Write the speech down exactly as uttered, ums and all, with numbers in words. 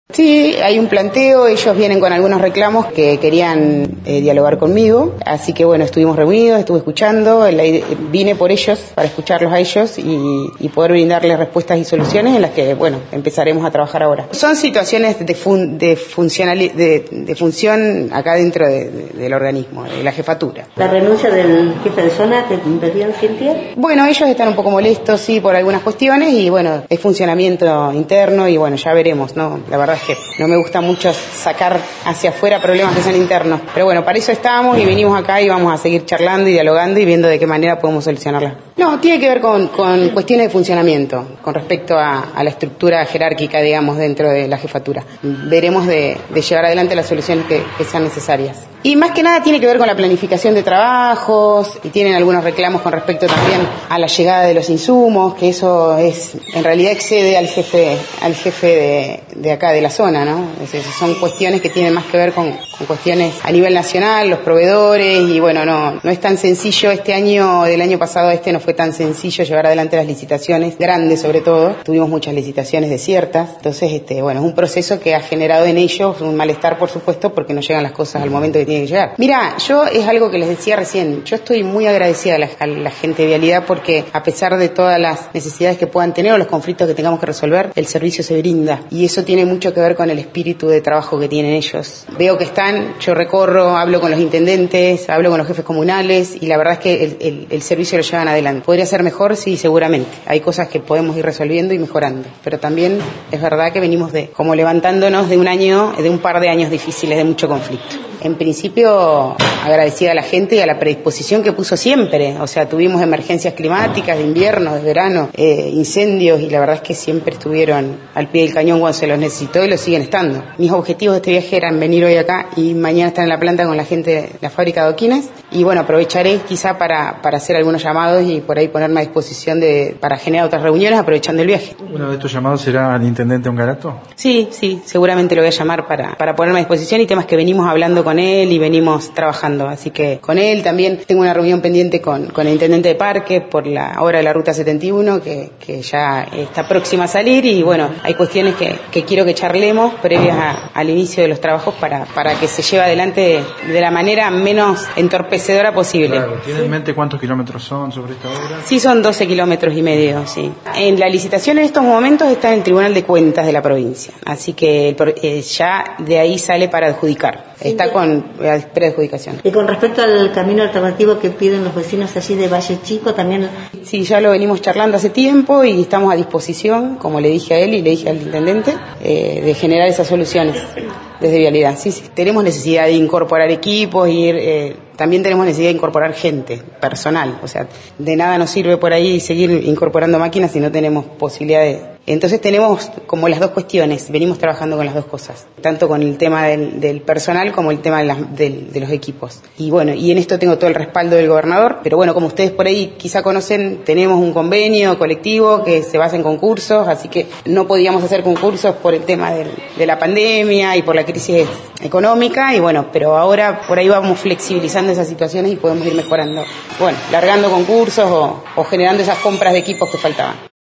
Sí, hay un planteo, ellos vienen con algunos reclamos que querían eh, dialogar conmigo, así que bueno, estuvimos reunidos, estuve escuchando, la, vine por ellos, para escucharlos a ellos y, y poder brindarles respuestas y soluciones en las que, bueno, empezaremos a trabajar ahora. Son situaciones de, fun, de, funcional, de, de función acá dentro de, de, del organismo, de la jefatura. ¿La renuncia del jefe de zona te impedían sentir? Bueno, ellos están un poco molestos, sí, por algunas cuestiones y bueno, es funcionamiento interno y bueno, ya veremos, ¿no? La verdad es que no me gusta mucho sacar hacia afuera problemas que son internos. Pero bueno, para eso estamos y venimos acá y vamos a seguir charlando y dialogando y viendo de qué manera podemos solucionarla. No, tiene que ver con, con cuestiones de funcionamiento, con respecto a, a la estructura jerárquica, digamos, dentro de la jefatura. Veremos de, de llevar adelante las soluciones que, que sean necesarias. Y más que nada tiene que ver con la planificación de trabajos y tienen algunos reclamos con respecto también a la llegada de los insumos, que eso es, en realidad excede al jefe, al jefe de, de acá de la zona, ¿no? Es decir, son cuestiones que tienen más que ver con, con cuestiones a nivel nacional, los proveedores y bueno, no, no es tan sencillo este año, del año pasado a este no fue tan sencillo llevar adelante las licitaciones, grandes sobre todo, tuvimos muchas licitaciones desiertas, entonces este, bueno, es un proceso que ha generado en ellos un malestar por supuesto porque no llegan las cosas al momento que tienen que llegar. Mira, yo es algo que les decía recién, yo estoy muy agradecida a la, a la gente de Vialidad porque a pesar de todas las necesidades que puedan tener o los conflictos que tengamos que resolver, el servicio se brinda y eso tiene mucho que ver con el espíritu de trabajo que tienen ellos. Veo que están, yo recorro, hablo con los intendentes, hablo con los jefes comunales y la verdad es que el, el, el servicio lo llevan adelante. ¿Podría ser mejor? Sí, seguramente. Hay cosas que podemos ir resolviendo y mejorando, pero también es verdad que venimos de como levantándonos de un año, de un par de años difíciles de mucho conflicto. En principio, agradecida a la gente y a la predisposición que puso siempre. O sea, tuvimos emergencias climáticas de invierno, de verano, eh, incendios, y la verdad es que siempre estuvieron al pie del cañón cuando se los necesitó y lo siguen estando. Mis objetivos de este viaje eran venir hoy acá y mañana estar en la planta con la gente de la fábrica de adoquines. Y bueno, aprovecharé quizá para, para hacer algunos llamados y por ahí ponerme a disposición de, para generar otras reuniones aprovechando el viaje. ¿Uno de estos llamados será al intendente Ongarato? Sí, sí, seguramente lo voy a llamar para, para ponerme a disposición y temas que venimos hablando con él y venimos trabajando, así que con él también tengo una reunión pendiente con, con el intendente de Parque por la obra de la Ruta setenta y uno que, que ya está próxima a salir y bueno, hay cuestiones que, que quiero que charlemos previas a, al inicio de los trabajos para, para que se lleve adelante de, de la manera menos entorpecedora posible. Claro, ¿tiene en mente cuántos kilómetros son sobre esta obra? Sí, son doce kilómetros y medio, sí. En la licitación en estos momentos está en el Tribunal de Cuentas de la provincia, así que el, eh, ya de ahí sale para adjudicar. Está con preadjudicación. Y con respecto al camino alternativo que piden los vecinos allí de Valle Chico, también... Sí, ya lo venimos charlando hace tiempo y estamos a disposición, como le dije a él y le dije al intendente, eh, de generar esas soluciones desde Vialidad. Sí, sí, tenemos necesidad de incorporar equipos, ir, eh, también tenemos necesidad de incorporar gente, personal. O sea, de nada nos sirve por ahí seguir incorporando máquinas si no tenemos posibilidad de... Entonces tenemos como las dos cuestiones, venimos trabajando con las dos cosas, tanto con el tema del, del personal como el tema de, las, del, de los equipos. Y bueno, y en esto tengo todo el respaldo del gobernador, pero bueno, como ustedes por ahí quizá conocen, tenemos un convenio colectivo que se basa en concursos, así que no podíamos hacer concursos por el tema del, de la pandemia y por la crisis económica, y bueno, pero ahora por ahí vamos flexibilizando esas situaciones y podemos ir mejorando, bueno, largando concursos o, o generando esas compras de equipos que faltaban.